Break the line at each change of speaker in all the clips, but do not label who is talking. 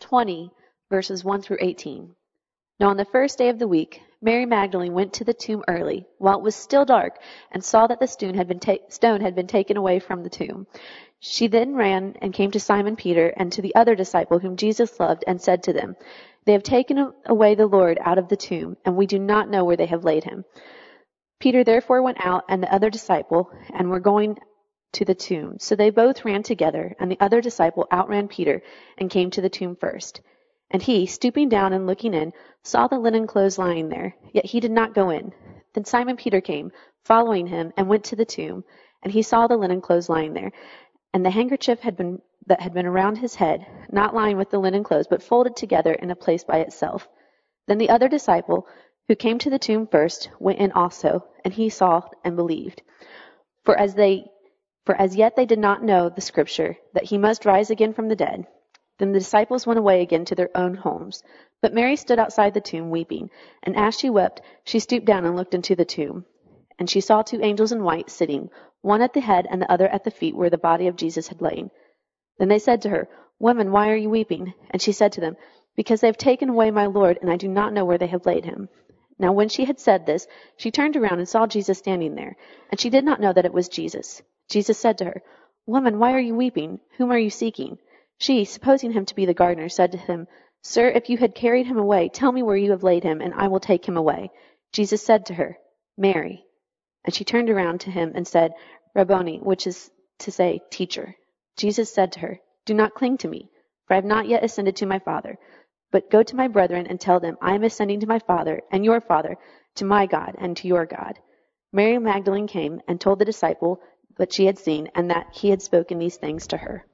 20, verses 1 through 18. Now on the first day of the week, Mary Magdalene went to the tomb early, while it was still dark, and saw that the stone had been taken away from the tomb. She then ran and came to Simon Peter and to the other disciple whom Jesus loved, and said to them, "They have taken away the Lord out of the tomb, and we do not know where they have laid him." Peter therefore went out, and the other disciple, and were going to the tomb. So they both ran together, and the other disciple outran Peter, and came to the tomb first. And he, stooping down and looking in, saw the linen clothes lying there, yet he did not go in. Then Simon Peter came, following him, and went to the tomb, and he saw the linen clothes lying there, and the handkerchief that had been around his head, not lying with the linen clothes, but folded together in a place by itself. Then the other disciple, who came to the tomb first, went in also, and he saw and believed. For as yet they did not know the scripture, that he must rise again from the dead. Then the disciples went away again to their own homes. But Mary stood outside the tomb weeping, and as she wept, she stooped down and looked into the tomb. And she saw 2 angels in white sitting, one at the head and the other at the feet where the body of Jesus had lain. Then they said to her, "Woman, why are you weeping?" And she said to them, "Because they have taken away my Lord, and I do not know where they have laid him." Now when she had said this, she turned around and saw Jesus standing there, and she did not know that it was Jesus. Jesus said to her, "Woman, why are you weeping? Whom are you seeking?" She, supposing him to be the gardener, said to him, "Sir, if you had carried him away, tell me where you have laid him, and I will take him away." Jesus said to her, "Mary." And she turned around to him and said, "Rabboni," which is to say, teacher. Jesus said to her, "Do not cling to me, for I have not yet ascended to my Father. But go to my brethren and tell them, I am ascending to my Father and your Father, to my God and to your God." Mary Magdalene came and told the disciple what she had seen, and that he had spoken these things to her.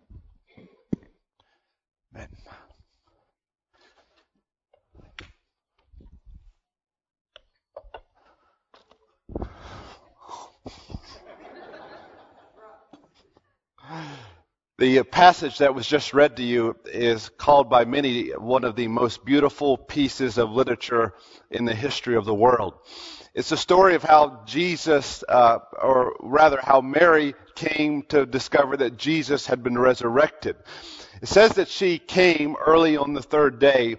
Amen. The passage that was just read to you is called by many one of the most beautiful pieces of literature in the history of the world. It's the story of how Jesus, or rather how Mary came to discover that Jesus had been resurrected. It says that she came early on the 3rd day,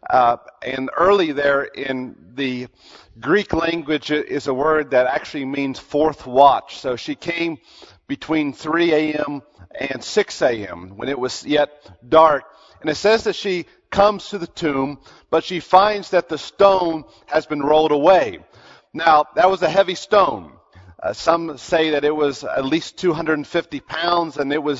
and early there in the Greek language is a word that actually means 4th watch. So she came between 3 a.m. and 6 a.m. when it was yet dark. And it says that she comes to the tomb, but she finds that the stone has been rolled away. Now, that was a heavy stone. Some say that it was at least 250 pounds, and it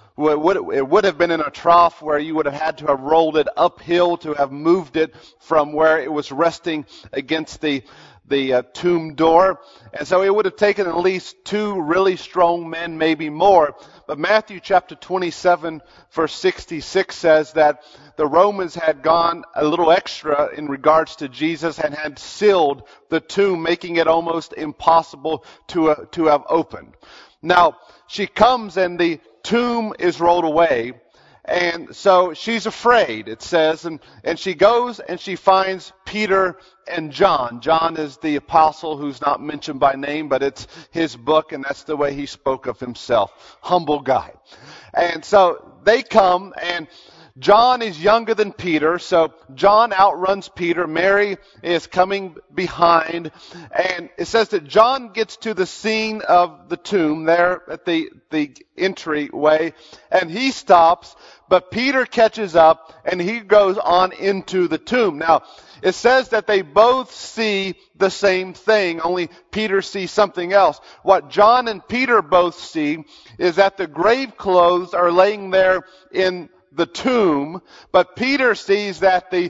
would have been in a trough where you would have had to have rolled it uphill to have moved it from where it was resting against the tomb door. And so it would have taken at least 2 really strong men, maybe more. But Matthew chapter 27, verse 66 says that the Romans had gone a little extra in regards to Jesus and had sealed the tomb, making it almost impossible to have opened. Now, she comes and the tomb is rolled away. And so she's afraid, it says, and she goes and she finds Peter and John. John is the apostle who's not mentioned by name, but it's his book, and that's the way he spoke of himself. Humble guy. And so they come, and John is younger than Peter, so John outruns Peter. Mary is coming behind, and it says that John gets to the scene of the tomb there at the entryway, and he stops, but Peter catches up, and he goes on into the tomb. Now, it says that they both see the same thing, only Peter sees something else. What John and Peter both see is that the grave clothes are laying there in the tomb, but Peter sees that the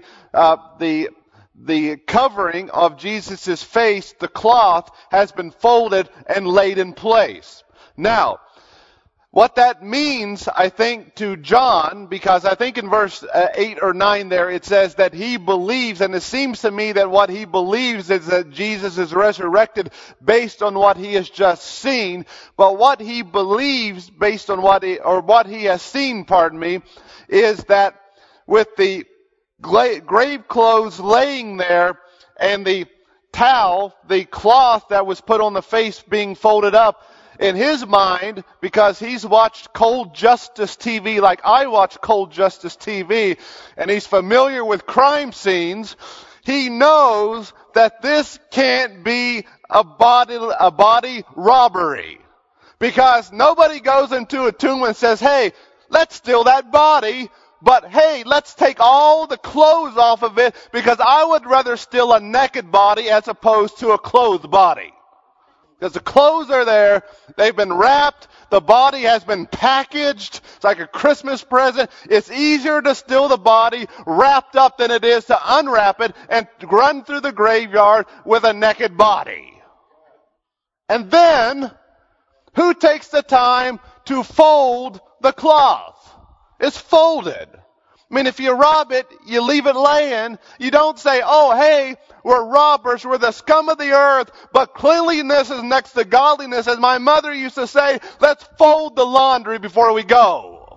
covering of Jesus' face, the cloth, has been folded and laid in place. Now, what that means, I think, to John, because I think in verse 8 or 9 there, it says that he believes, and it seems to me that what he believes is that Jesus is resurrected based on what he has just seen. But what he believes based on what he has seen, is that with the grave clothes laying there and the towel, the cloth that was put on the face being folded up, in his mind, because he's watched Cold Justice TV like I watch Cold Justice TV, and he's familiar with crime scenes, he knows that this can't be a body robbery. Because nobody goes into a tomb and says, hey, let's steal that body, but hey, let's take all the clothes off of it, because I would rather steal a naked body as opposed to a clothed body. Because the clothes are there, they've been wrapped, the body has been packaged, it's like a Christmas present. It's easier to steal the body wrapped up than it is to unwrap it and run through the graveyard with a naked body. And then, who takes the time to fold the cloth? It's folded. I mean, if you rob it, you leave it laying. You don't say, oh, hey, we're robbers, we're the scum of the earth, but cleanliness is next to godliness. As my mother used to say, let's fold the laundry before we go.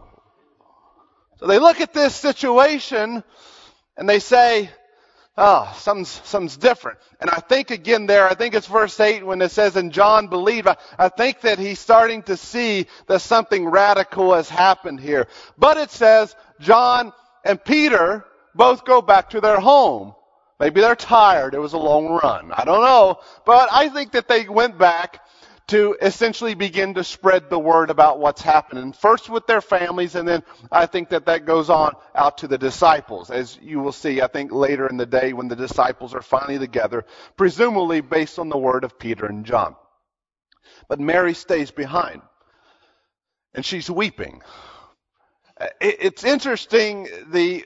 So they look at this situation and they say, oh, something's different. And I think again there, I think it's verse 8 when it says, and John believed. I think that he's starting to see that something radical has happened here. But it says, John and Peter both go back to their home. Maybe they're tired. It was a long run. I don't know. But I think that they went back to essentially begin to spread the word about what's happening. First with their families, and then I think that goes on out to the disciples. As you will see, I think later in the day when the disciples are finally together, presumably based on the word of Peter and John. But Mary stays behind. And she's weeping. It's interesting, the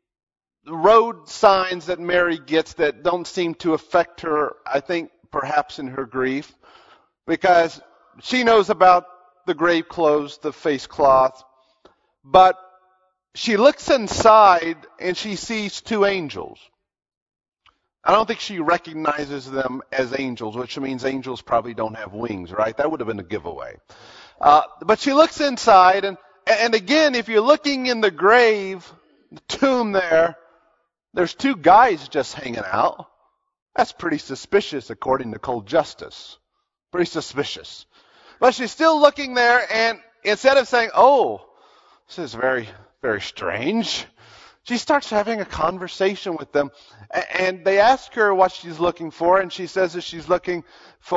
road signs that Mary gets that don't seem to affect her, I think, perhaps in her grief, because she knows about the grave clothes, the face cloth, but she looks inside and she sees two angels. I don't think she recognizes them as angels, which means angels probably don't have wings, right? That would have been a giveaway. But she looks inside, and again, if you're looking in the grave, the tomb there's two guys just hanging out. That's pretty suspicious according to Cold Justice. Pretty suspicious. But she's still looking there, and instead of saying, oh, this is very, very strange, she starts having a conversation with them. And they ask her what she's looking for, and she says that she's looking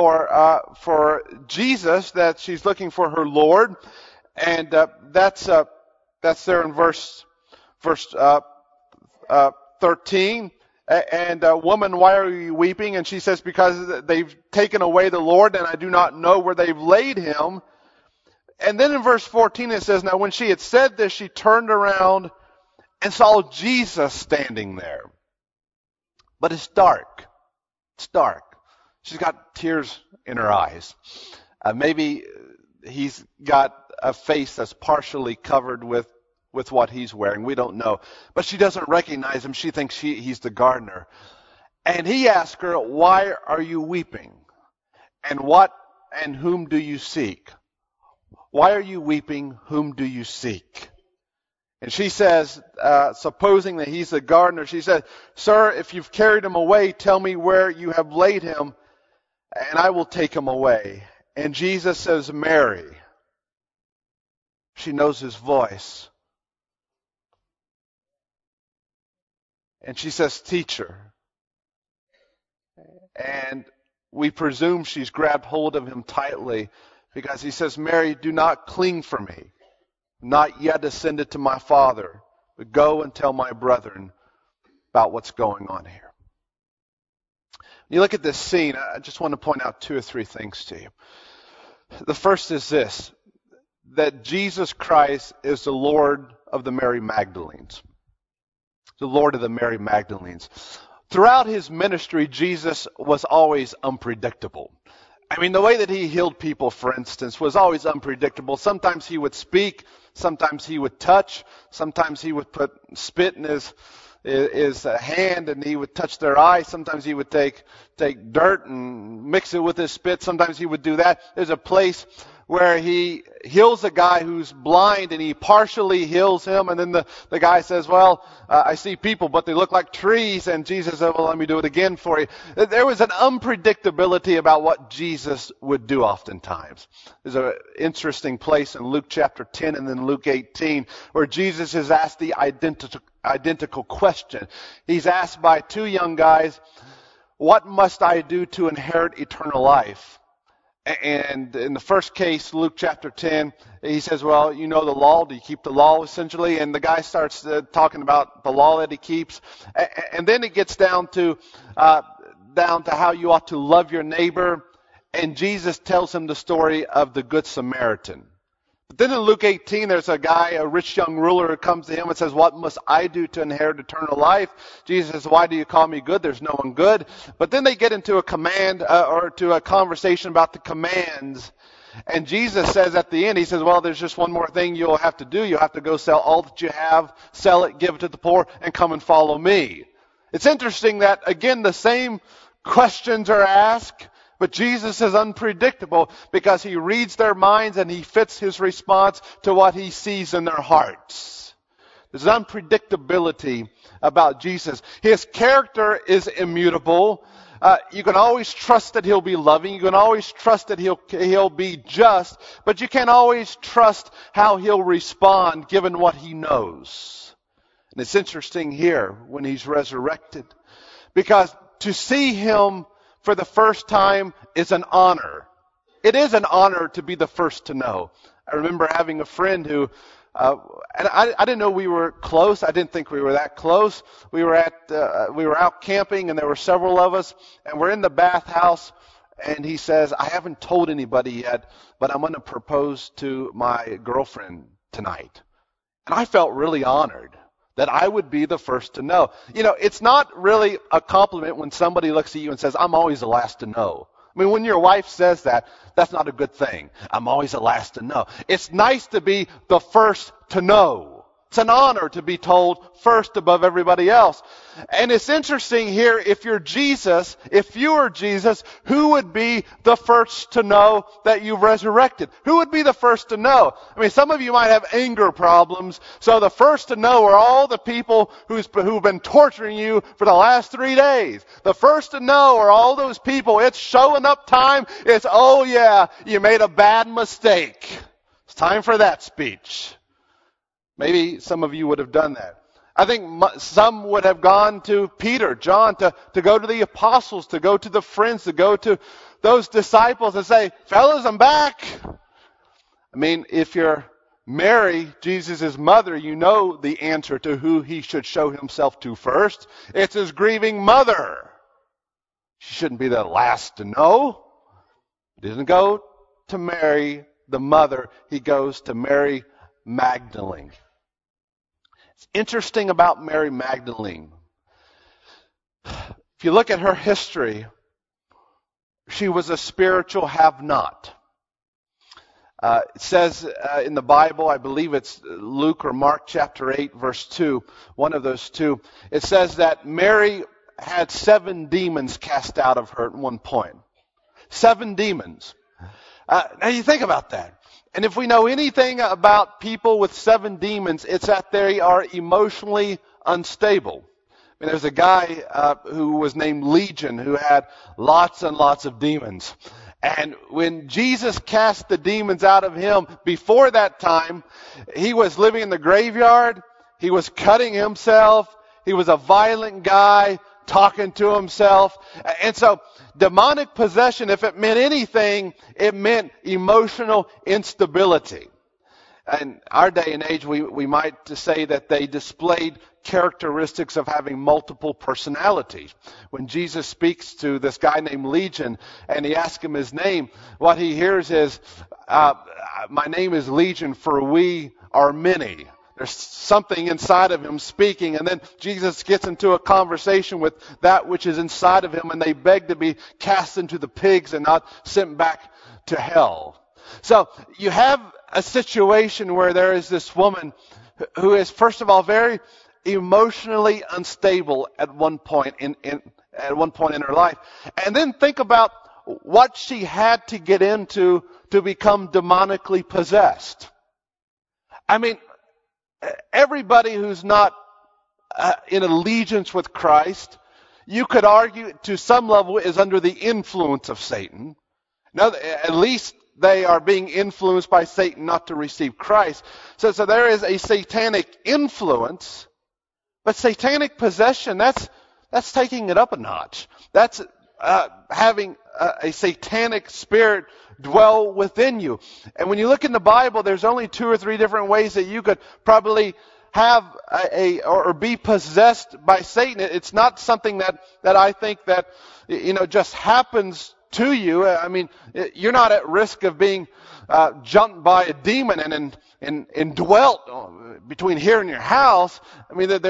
for Jesus, that she's looking for her Lord. And that's there in verse 13. And woman, why are you weeping? And she says, because they've taken away the Lord, and I do not know where they've laid him. And then in verse 14 it says, now when she had said this, she turned around and saw Jesus standing there. But it's dark. It's dark. She's got tears in her eyes. Maybe he's got a face that's partially covered with what he's wearing. We don't know. But she doesn't recognize him. She thinks he's the gardener. And he asks her, why are you weeping? And whom do you seek? Why are you weeping? Whom do you seek? And she says, supposing that he's the gardener, she said, sir, if you've carried him away, tell me where you have laid him, and I will take him away. And Jesus says, Mary. She knows his voice. And she says, teacher. And we presume she's grabbed hold of him tightly, because he says, Mary, do not cling for me. Not yet ascended to my Father, but go and tell my brethren about what's going on here. When you look at this scene, I just want to point out two or three things to you. The first is this, that Jesus Christ is the Lord of the Mary Magdalenes. The Lord of the Mary Magdalenes. Throughout his ministry, Jesus was always unpredictable. I mean, the way that he healed people, for instance, was always unpredictable. Sometimes he would speak, sometimes he would touch, sometimes he would put spit in his hand and he would touch their eye. Sometimes he would take dirt and mix it with his spit. Sometimes he would do that. There's a place where he heals a guy who's blind and he partially heals him. And then the guy says, well, I see people, but they look like trees. And Jesus said, well, let me do it again for you. There was an unpredictability about what Jesus would do oftentimes. There's an interesting place in Luke chapter 10 and then Luke 18 where Jesus is asked the identical question. He's asked by two young guys, what must I do to inherit eternal life? And in the first case, Luke chapter 10, he says, well, you know the law. Do you keep the law, essentially? And the guy starts talking about the law that he keeps. And then it gets down to how you ought to love your neighbor. And Jesus tells him the story of the Good Samaritan. But then in Luke 18, there's a guy, a rich young ruler, who comes to him and says, what must I do to inherit eternal life? Jesus says, why do you call me good? There's no one good. But then they get into a command or to a conversation about the commands. And Jesus says at the end, he says, well, there's just one more thing you'll have to do. You'll have to go sell all that you have, sell it, give it to the poor, and come and follow me. It's interesting that, again, the same questions are asked. But Jesus is unpredictable because he reads their minds and he fits his response to what he sees in their hearts. There's an unpredictability about Jesus. His character is immutable. You can always trust that he'll be loving. You can always trust that he'll be just. But you can't always trust how he'll respond given what he knows. And it's interesting here when he's resurrected. Because to see him for the first time is an honor. It is an honor to be the first to know. I remember having a friend who, and I didn't know we were close. I didn't think we were that close. We were out camping and there were several of us and we're in the bathhouse and he says, I haven't told anybody yet, but I'm going to propose to my girlfriend tonight. And I felt really honored that I would be the first to know. You know, it's not really a compliment when somebody looks at you and says, I'm always the last to know. I mean, when your wife says that, that's not a good thing. I'm always the last to know. It's nice to be the first to know. It's an honor to be told first above everybody else. And it's interesting here, if you were Jesus, who would be the first to know that you've resurrected? Who would be the first to know? I mean, some of you might have anger problems, so the first to know are all the people who've been torturing you for the last 3 days. The first to know are all those people. It's showing up time. It's, oh yeah, you made a bad mistake. It's time for that speech. Maybe some of you would have done that. I think some would have gone to Peter, John, to go to the apostles, to go to the friends, to go to those disciples and say, fellas, I'm back. I mean, if you're Mary, Jesus' mother, you know the answer to who he should show himself to first. It's his grieving mother. She shouldn't be the last to know. He doesn't go to Mary, the mother. He goes to Mary Magdalene. It's interesting about Mary Magdalene. If you look at her history, she was a spiritual have-not. It says in the Bible, I believe it's Luke or Mark chapter 8, verse 2, one of those two, it says that Mary had 7 demons cast out of her at one point. 7 demons. Now you think about that. And if we know anything about people with 7 demons, it's that they are emotionally unstable. I mean, there's a guy who was named Legion who had lots and lots of demons. And when Jesus cast the demons out of him, before that time, he was living in the graveyard. He was cutting himself. He was a violent guy, talking to himself. And so demonic possession, if it meant anything, it meant emotional instability. In our day and age, we might say that they displayed characteristics of having multiple personalities. When Jesus speaks to this guy named Legion and he asks him his name, what he hears is, my name is Legion, for we are many. There's something inside of him speaking, and then Jesus gets into a conversation with that which is inside of him, and they beg to be cast into the pigs and not sent back to hell. So you have a situation where there is this woman who is, first of all, very emotionally unstable at one point in her life. And then think about what she had to get into to become demonically possessed. I mean, everybody who's not in allegiance with Christ, you could argue to some level is under the influence of Satan. Now, at least they are being influenced by Satan not to receive Christ. So there is a satanic influence, but satanic possession, that's taking it up a notch. That's having a satanic spirit dwell within you. And when you look in the Bible, there's only 2 or 3 different ways that you could probably have or be possessed by Satan. It's not something that I think that, just happens to you. I mean, you're not at risk of being jumped by a demon and dwelt between here and your house. I mean, that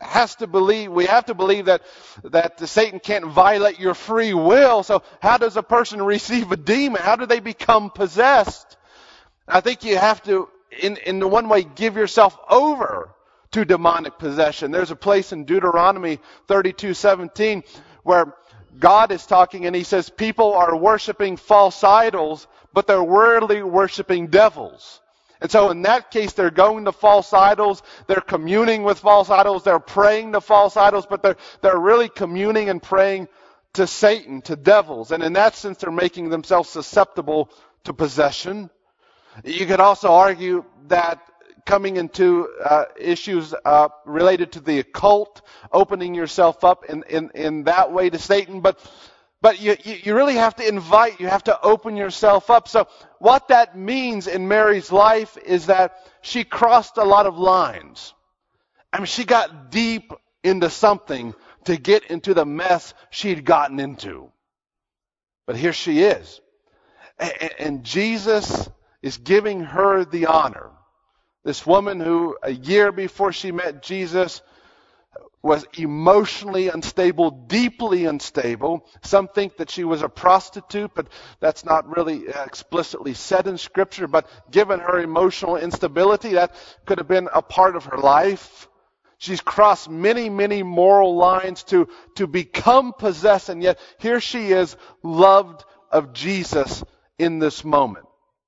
we have to believe that Satan can't violate your free will. So how does a person receive a demon? How do they become possessed? I think you have to, in the one way, give yourself over to demonic possession. There's a place in Deuteronomy 32:17 where God is talking and he says people are worshiping false idols, but they're really worshiping devils. And so in that case, they're going to false idols, they're communing with false idols, they're praying to false idols, but they're really communing and praying to Satan, to devils. And in that sense, they're making themselves susceptible to possession. You could also argue that coming into issues related to the occult, opening yourself up in that way to Satan, but you really have to invite, you have to open yourself up. So what that means in Mary's life is that she crossed a lot of lines. I mean, she got deep into something to get into the mess she'd gotten into. But here she is. And Jesus is giving her the honor. This woman who a year before she met Jesus was emotionally unstable, deeply unstable. Some think that she was a prostitute, but that's not really explicitly said in Scripture. But given her emotional instability, that could have been a part of her life. She's crossed many, many moral lines to become possessed, and yet here she is, loved of Jesus in this moment.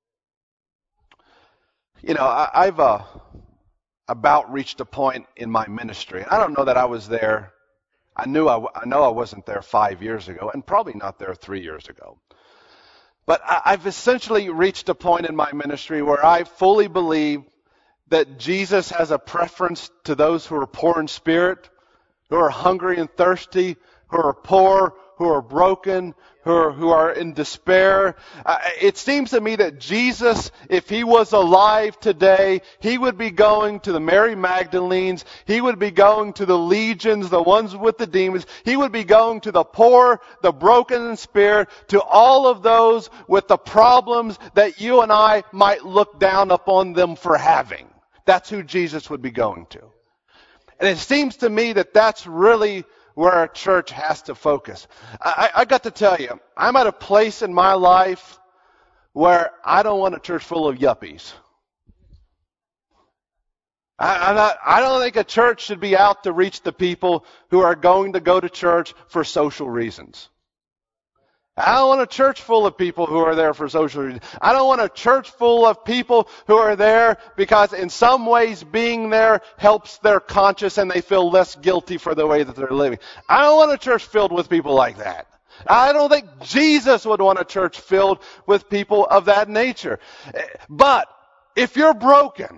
I've about reached a point in my ministry. I don't know that I was there. I know I wasn't there 5 years ago, and probably not there 3 years ago. But I've essentially reached a point in my ministry where I fully believe that Jesus has a preference to those who are poor in spirit, who are hungry and thirsty, who are poor, who are broken, who are in despair. It seems to me that Jesus, if he was alive today, he would be going to the Mary Magdalenes, he would be going to the legions, the ones with the demons, he would be going to the poor, the broken in spirit, to all of those with the problems that you and I might look down upon them for having. That's who Jesus would be going to. And it seems to me that that's really where our church has to focus. I got to tell you, I'm at a place in my life where I don't want a church full of yuppies. I don't think a church should be out to reach the people who are going to go to church for social reasons. I don't want a church full of people who are there for social reasons. I don't want a church full of people who are there because in some ways being there helps their conscience and they feel less guilty for the way that they're living. I don't want a church filled with people like that. I don't think Jesus would want a church filled with people of that nature. But if you're broken,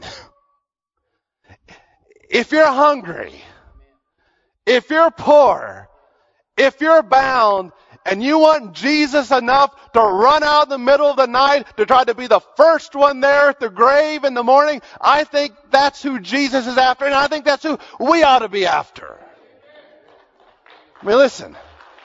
if you're hungry, if you're poor, if you're bound, and you want Jesus enough to run out in the middle of the night to try to be the first one there at the grave in the morning, I think that's who Jesus is after, and I think that's who we ought to be after. I mean, listen.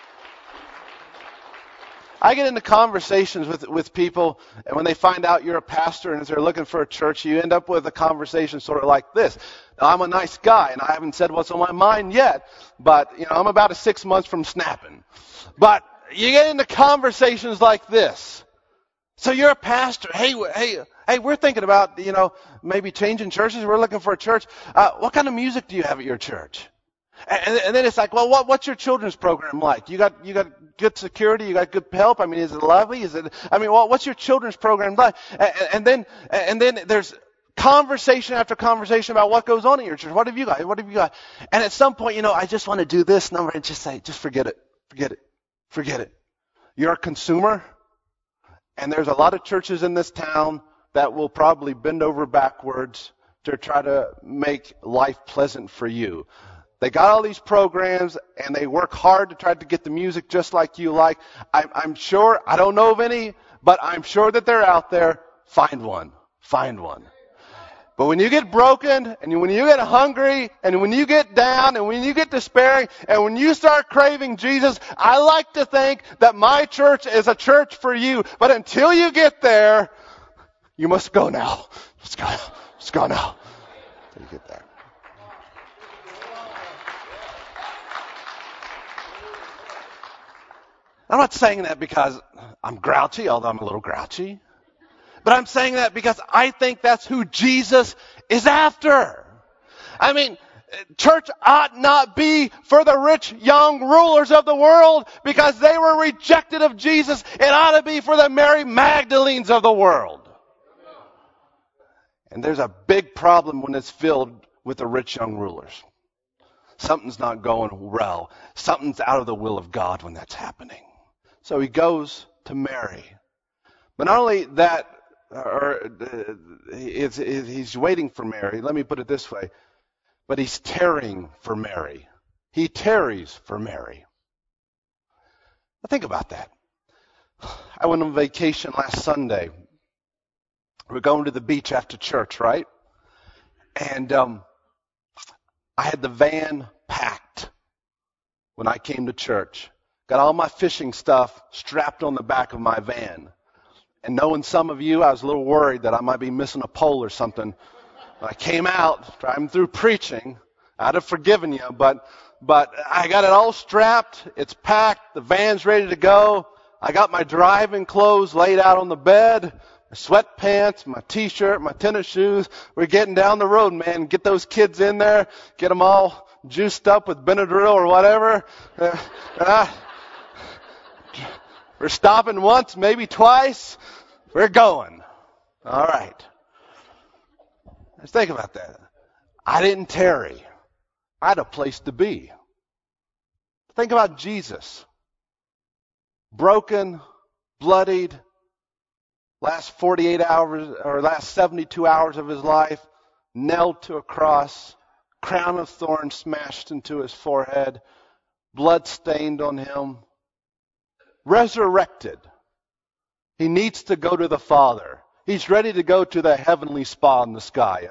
I get into conversations with people, and when they find out you're a pastor and as they're looking for a church, you end up with a conversation sort of like this. Now, I'm a nice guy, and I haven't said what's on my mind yet, but I'm about 6 months from snapping. But you get into conversations like this. So you're a pastor. Hey, we're thinking about, maybe changing churches. We're looking for a church. What kind of music do you have at your church? And then it's like, well, what's your children's program like? You got good security? You got good help? I mean, is it lovely? What's your children's program like? And then there's conversation after conversation about what goes on in your church. What have you got? What have you got? And at some point, I just want to do this number and just say, just forget it. Forget it. Forget it. You're a consumer, and there's a lot of churches in this town that will probably bend over backwards to try to make life pleasant for you. They got all these programs, and they work hard to try to get the music just like you like. I'm sure, I don't know of any, but I'm sure that they're out there. Find one. Find one. But when you get broken, and when you get hungry, and when you get down, and when you get despairing, and when you start craving Jesus, I like to think that my church is a church for you. But until you get there, you must go now. Let's go. Let's go now. Until you get there. I'm not saying that because I'm grouchy, although I'm a little grouchy. But I'm saying that because I think that's who Jesus is after. I mean, church ought not be for the rich young rulers of the world because they were rejected of Jesus. It ought to be for the Mary Magdalenes of the world. And there's a big problem when it's filled with the rich young rulers. Something's not going well. Something's out of the will of God when that's happening. So he goes to Mary. But not only that, he's waiting for Mary. Let me put it this way. But he's tarrying for Mary. He tarries for Mary. Now think about that. I went on vacation last Sunday. We're going to the beach after church, right? And I had the van packed when I came to church. Got all my fishing stuff strapped on the back of my van. And knowing some of you, I was a little worried that I might be missing a pole or something. When I came out, driving through preaching, I'd have forgiven you, but I got it all strapped. It's packed. The van's ready to go. I got my driving clothes laid out on the bed, my sweatpants, my t-shirt, my tennis shoes. We're getting down the road, man. Get those kids in there. Get them all juiced up with Benadryl or whatever. We're stopping once, maybe twice. We're going. All right. Let's think about that. I didn't tarry. I had a place to be. Think about Jesus. Broken, bloodied, last 48 hours or last 72 hours of his life, nailed to a cross, crown of thorns smashed into his forehead, blood stained on him. Resurrected. He needs to go to the Father. He's ready to go to the heavenly spa in the sky,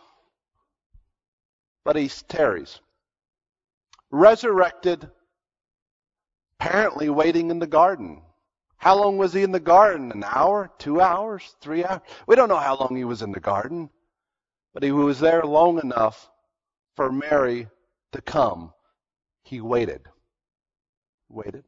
But he tarries. Resurrected, apparently waiting in the garden. How long was he in the garden? An hour? 2 hours? 3 hours? We don't know how long he was in the garden. But he was there long enough for Mary to come. He waited. Waited.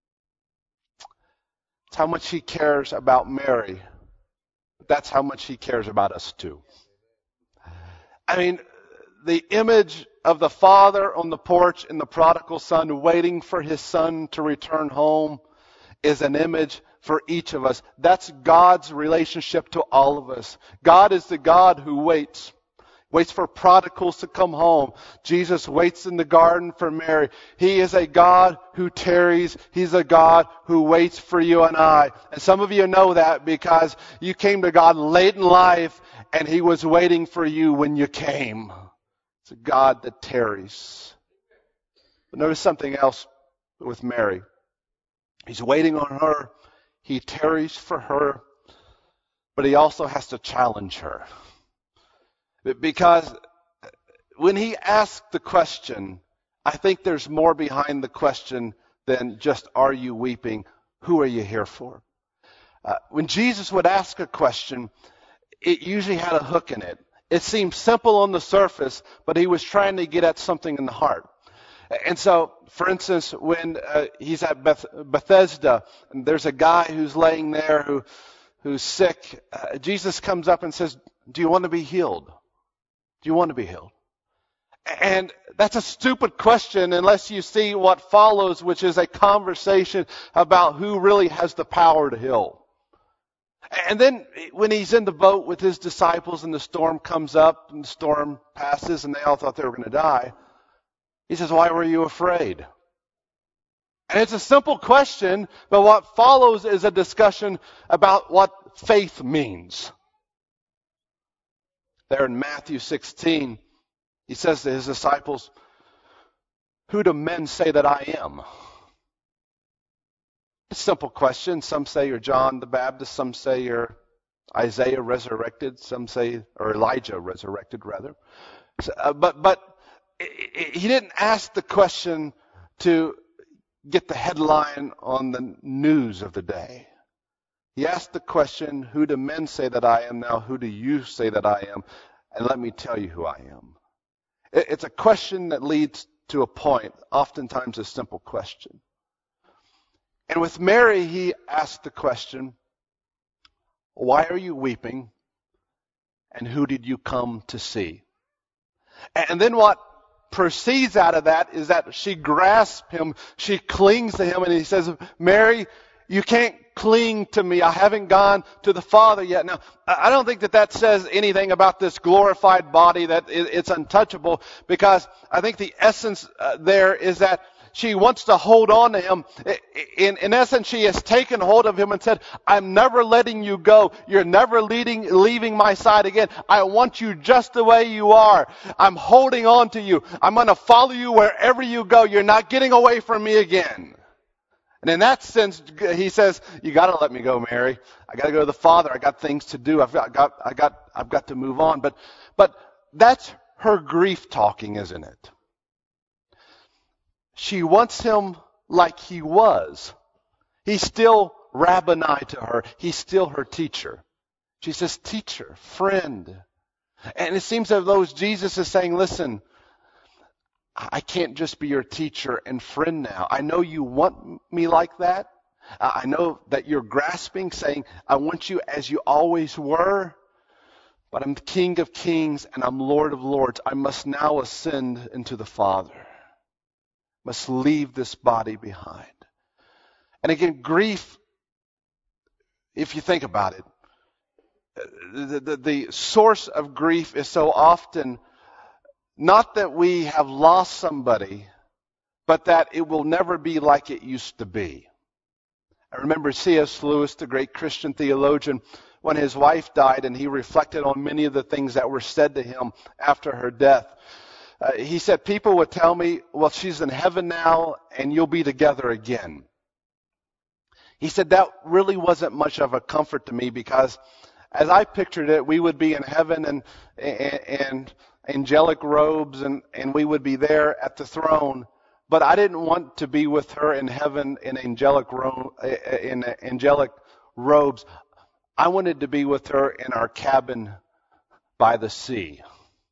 That's how much he cares about Mary. That's how much he cares about us too. I mean, the image of the father on the porch and the prodigal son waiting for his son to return home is an image for each of us. That's God's relationship to all of us. God is the God who waits. Waits for prodigals to come home. Jesus waits in the garden for Mary. He is a God who tarries. He's a God who waits for you and I. And some of you know that because you came to God late in life and He was waiting for you when you came. It's a God that tarries. But notice something else with Mary. He's waiting on her. He tarries for her. But He also has to challenge her. Because when He asked the question, I think there's more behind the question than just, are you weeping? Who are you here for? When Jesus would ask a question, it usually had a hook in it. It seemed simple on the surface, but He was trying to get at something in the heart. And so, for instance, when He's at Bethesda, and there's a guy who's laying there who's sick, Jesus comes up and says, do you want to be healed? Do you want to be healed? And that's a stupid question unless you see what follows, which is a conversation about who really has the power to heal. And then when he's in the boat with his disciples and the storm comes up and the storm passes and they all thought they were going to die, he says, why were you afraid? And it's a simple question, but what follows is a discussion about what faith means. There in Matthew 16, he says to his disciples, who do men say that I am? It's a simple question. Some say you're John the Baptist. Some say you're Isaiah resurrected. Some say, or Elijah resurrected, rather. But he didn't ask the question to get the headline on the news of the day. He asked the question, who do men say that I am? Now, who do you say that I am? And let me tell you who I am. It's a question that leads to a point, oftentimes a simple question. And with Mary, he asked the question, why are you weeping? And who did you come to see? And then what proceeds out of that is that she grasps him, she clings to him, and he says, Mary, you can't cling to me. I haven't gone to the Father yet. Now, I don't think that says anything about this glorified body, that it's untouchable, because I think the essence there is that she wants to hold on to him. In essence, she has taken hold of him and said, I'm never letting you go. You're never leaving my side again. I want you just the way you are. I'm holding on to you. I'm going to follow you wherever you go. You're not getting away from me again. And in that sense, he says, you got to let me go, Mary. I got to go to the Father. I got things to do. I've got to move on. But that's her grief talking, isn't it? She wants him like he was. He's still Rabboni to her. He's still her teacher. She says, teacher, friend. And it seems as though Jesus is saying, listen, I can't just be your teacher and friend now. I know you want me like that. I know that you're grasping, saying, I want you as you always were. But I'm the King of Kings and I'm Lord of Lords. I must now ascend into the Father. Must leave this body behind. And again, grief, if you think about it, the source of grief is so often not that we have lost somebody, but that it will never be like it used to be. I remember C.S. Lewis, the great Christian theologian, when his wife died and he reflected on many of the things that were said to him after her death. He said, people would tell me, well, she's in heaven now and you'll be together again. He said that really wasn't much of a comfort to me, because as I pictured it, we would be in heaven and angelic robes and we would be there at the throne. But I didn't want to be with her in heaven in angelic robes. I wanted to be with her in our cabin by the sea.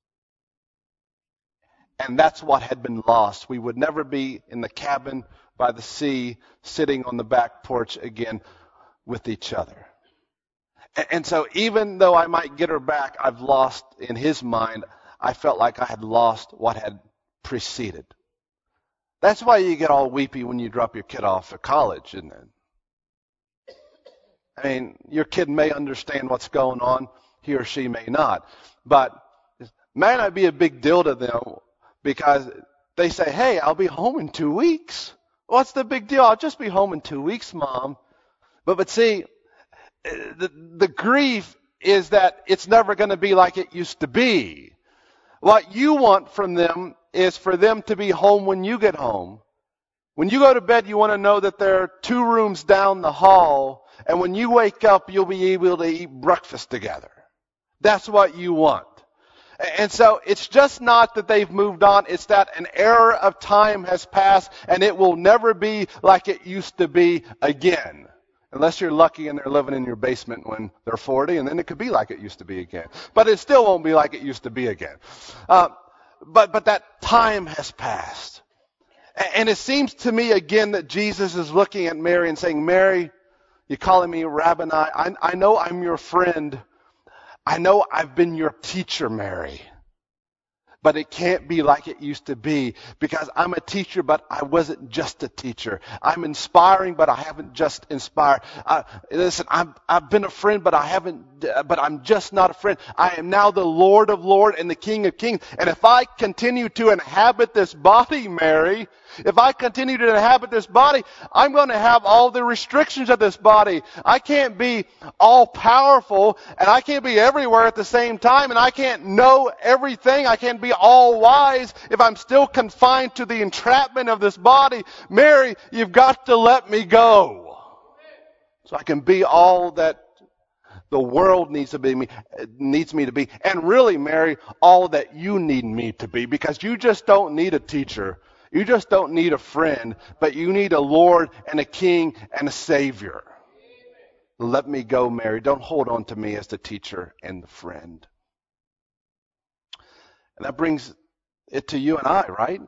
And that's what had been lost. We would never be in the cabin by the sea, sitting on the back porch again with each other. And so even though I might get her back, I've lost, in his mind, I felt like I had lost what had preceded. That's why you get all weepy when you drop your kid off at college, isn't it? I mean, your kid may understand what's going on. He or she may not. But it may not be a big deal to them, because they say, hey, I'll be home in 2 weeks. What's the big deal? I'll just be home in 2 weeks, Mom. But see, the grief is that it's never going to be like it used to be. What you want from them is for them to be home when you get home. When you go to bed, you want to know that there are 2 rooms down the hall, and when you wake up, you'll be able to eat breakfast together. That's what you want. And so it's just not that they've moved on. It's that an era of time has passed and it will never be like it used to be again. Unless you're lucky and they're living in your basement when they're 40, and then it could be like it used to be again. But it still won't be like it used to be again. But that time has passed. And it seems to me again that Jesus is looking at Mary and saying, Mary, you're calling me Rabboni. I know I'm your friend. I know I've been your teacher, Mary. But it can't be like it used to be, because I'm a teacher, but I wasn't just a teacher. I'm inspiring, but I haven't just inspired. Listen, I've been a friend, but I'm just not a friend. I am now the Lord of Lords and the King of Kings. And if I continue to inhabit this body, Mary, if I continue to inhabit this body, I'm going to have all the restrictions of this body. I can't be all powerful, and I can't be everywhere at the same time, and I can't know everything. I can't be all wise if I'm still confined to the entrapment of this body. Mary, you've got to let me go so I can be all that the world needs me to be. And really, Mary, all that you need me to be, because you just don't need a teacher. You just don't need a friend, but you need a Lord and a King and a Savior. Let me go, Mary. Don't hold on to me as the teacher and the friend. And that brings it to you and I, right?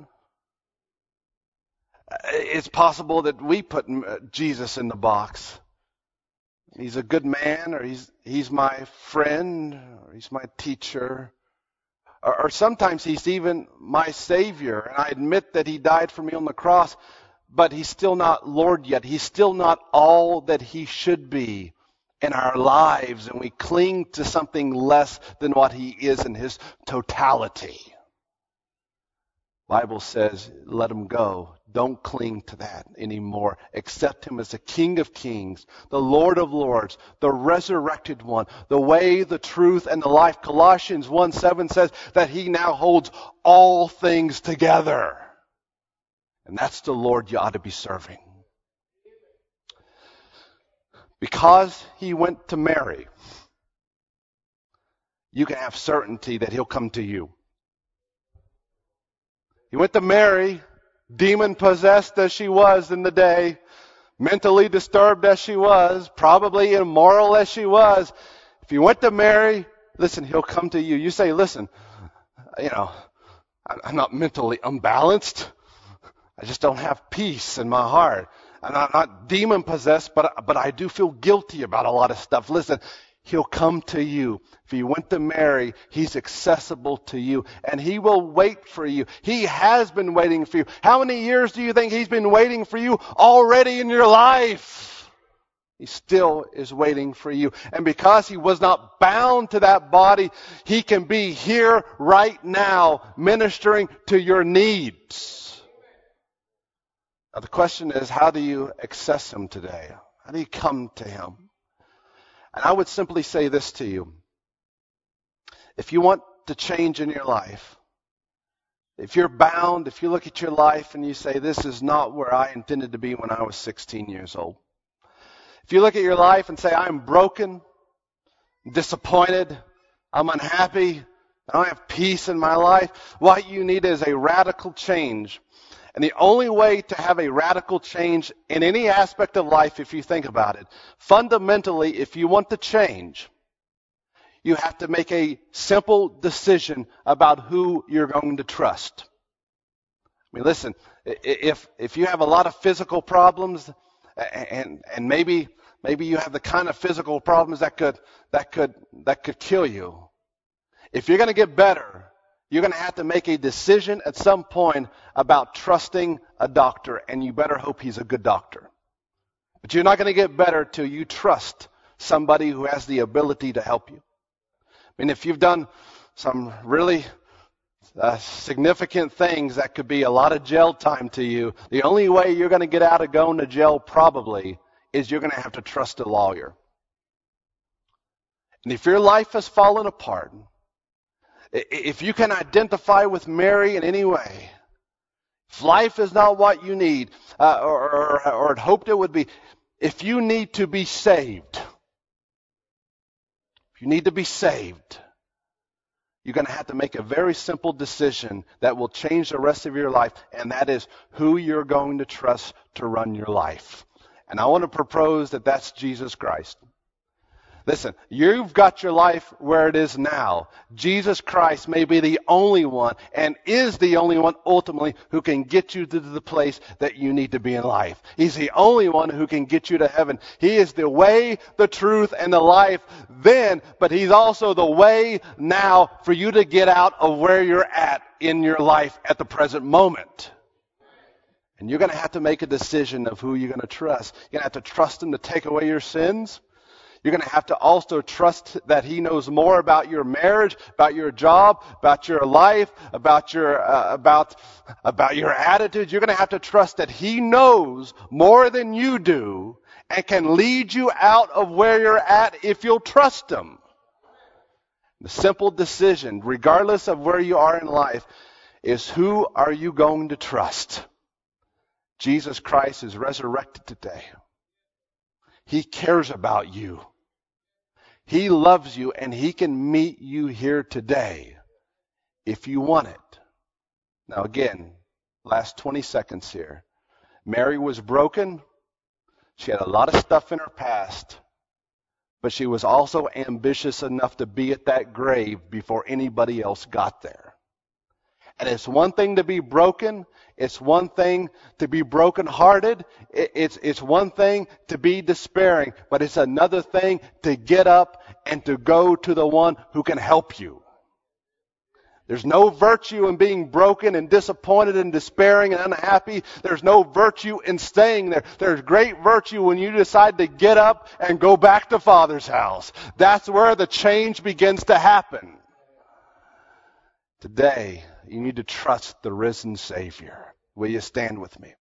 It's possible that we put Jesus in the box. He's a good man, or he's my friend, or he's my teacher. Or sometimes he's even my Savior, and I admit that he died for me on the cross, but he's still not Lord yet. He's still not all that he should be in our lives, and we cling to something less than what he is in his totality. Bible says, let him go. Don't cling to that anymore. Accept him as the King of Kings, the Lord of Lords, the resurrected one, the way, the truth, and the life. Colossians 1:7 says that he now holds all things together. And that's the Lord you ought to be serving. Because he went to Mary, you can have certainty that he'll come to you. He went to Mary, demon-possessed as she was in the day, mentally disturbed as she was, probably immoral as she was. If you went to Mary, listen, he'll come to you. You say, listen, I'm not mentally unbalanced. I just don't have peace in my heart. I'm not demon-possessed, but I do feel guilty about a lot of stuff. Listen, he'll come to you. If you went to Mary, he's accessible to you, and he will wait for you. He has been waiting for you. How many years do you think he's been waiting for you already in your life? He still is waiting for you. And because he was not bound to that body, he can be here right now ministering to your needs. Now the question is, how do you access him today? How do you come to him? And I would simply say this to you. If you want to change in your life, if you're bound, if you look at your life and you say, this is not where I intended to be when I was 16 years old. If you look at your life and say, I'm broken, disappointed, I'm unhappy, I don't have peace in my life, what you need is a radical change. And the only way to have a radical change in any aspect of life, if you think about it, fundamentally, if you want to change, you have to make a simple decision about who you're going to trust. I mean, listen, if you have a lot of physical problems, and maybe you have the kind of physical problems that could kill you, if you're going to get better, you're going to have to make a decision at some point about trusting a doctor, and you better hope he's a good doctor. But you're not going to get better till you trust somebody who has the ability to help you. I mean, if you've done some really significant things that could be a lot of jail time to you, the only way you're going to get out of going to jail probably is you're going to have to trust a lawyer. And if your life has fallen apart, if you can identify with Mary in any way, if life is not what you need, or had hoped it would be, if you need to be saved, you're going to have to make a very simple decision that will change the rest of your life, and that is who you're going to trust to run your life. And I want to propose that that's Jesus Christ. Listen, you've got your life where it is now. Jesus Christ may be the only one and is the only one ultimately who can get you to the place that you need to be in life. He's the only one who can get you to heaven. He is the way, the truth, and the life then, but He's also the way now for you to get out of where you're at in your life at the present moment. And you're going to have to make a decision of who you're going to trust. You're going to have to trust Him to take away your sins. You're going to have to also trust that He knows more about your marriage, about your job, about your life, about your attitude. You're going to have to trust that He knows more than you do and can lead you out of where you're at if you'll trust Him. The simple decision, regardless of where you are in life, is who are you going to trust? Jesus Christ is resurrected today. He cares about you. He loves you, and He can meet you here today if you want it. Now again, last 20 seconds here. Mary was broken. She had a lot of stuff in her past, but she was also ambitious enough to be at that grave before anybody else got there. And it's one thing to be broken. It's one thing to be brokenhearted. It's one thing to be despairing. But it's another thing to get up and to go to the one who can help you. There's no virtue in being broken and disappointed and despairing and unhappy. There's no virtue in staying there. There's great virtue when you decide to get up and go back to Father's house. That's where the change begins to happen. Today, you need to trust the risen Savior. Will you stand with me?